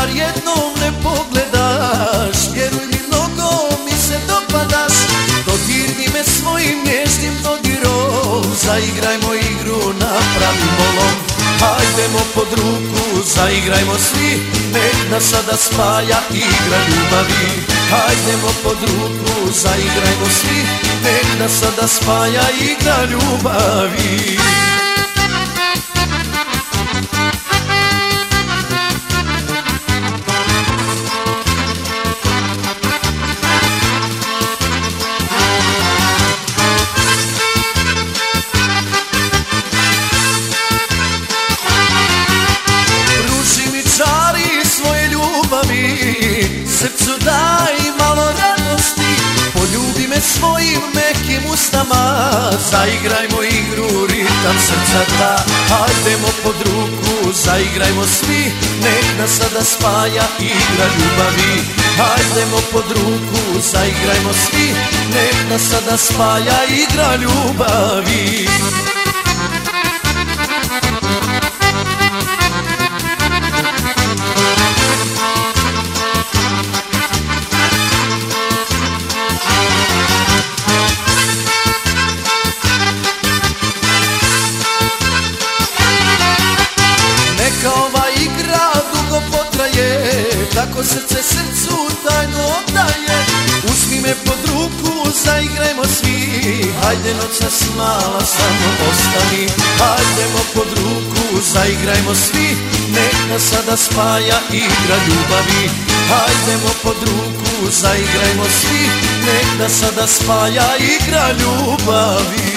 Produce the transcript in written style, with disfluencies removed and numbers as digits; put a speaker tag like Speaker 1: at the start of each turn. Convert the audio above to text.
Speaker 1: bar jednom ne pogledaš, vjeruj mi, mnogo mi se dopadaš. Dodirni me svojim nježnim dodirom, zaigrajmo igru na pravi molom. Hajdemo pod ruku, zaigrajmo svi, nek nas sada spaja igra ljubavi. Hajdemo pod ruku, zaigrajmo svi, nek nas sada spaja igra ljubavi. Srcu daj malo radosti, poljubi me svojim mekim ustama, zaigrajmo igru, ritam srca dva. Hajdemo pod ruku, zaigrajmo svi, nek nas sada spaja igra ljubavi. Hajdemo pod ruku, zaigrajmo svi, nek nas sada spaja igra ljubavi. Ova igra dugo potraje, tako srce srcu tajno oddaje. Uzmi me pod ruku, zaigrajmo svi, hajde noćas mala samo ostani. Hajdemo pod ruku, zaigrajmo svi, nek nas sada spaja igra ljubavi. Hajdemo pod ruku, zaigrajmo svi, nek nas sada spaja igra ljubavi.